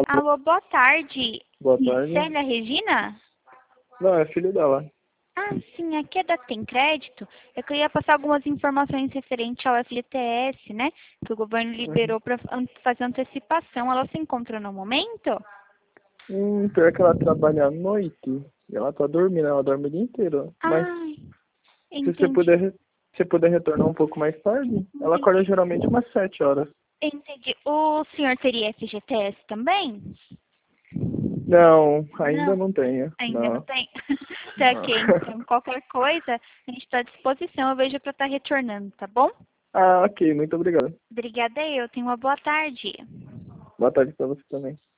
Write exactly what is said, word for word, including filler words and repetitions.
Alô, boa tarde. Boa tarde. Célia Regina? Não, é filho dela. Ah, sim, aqui é da Tem Crédito. Eu queria passar algumas informações referentes ao F G T S, né? Que o governo Uhum. liberou para fazer antecipação. Ela se encontra no momento? Hum, pior que ela trabalha à noite. E ela tá dormindo, ela dorme o dia inteiro. Mas Ai, se você entendi. puder, re- se puder retornar um pouco mais tarde, ela acorda Entendi. geralmente umas sete horas. Entendi. O senhor teria F G T S também? Não, ainda Não, não tenho. ainda não Não. tem. Tá Não. ok, então qualquer coisa, a gente está à disposição. Eu vejo para estar retornando, tá bom? Ah, ok, muito obrigado. Obrigada eu. Tenha uma boa tarde. Boa tarde pra você também.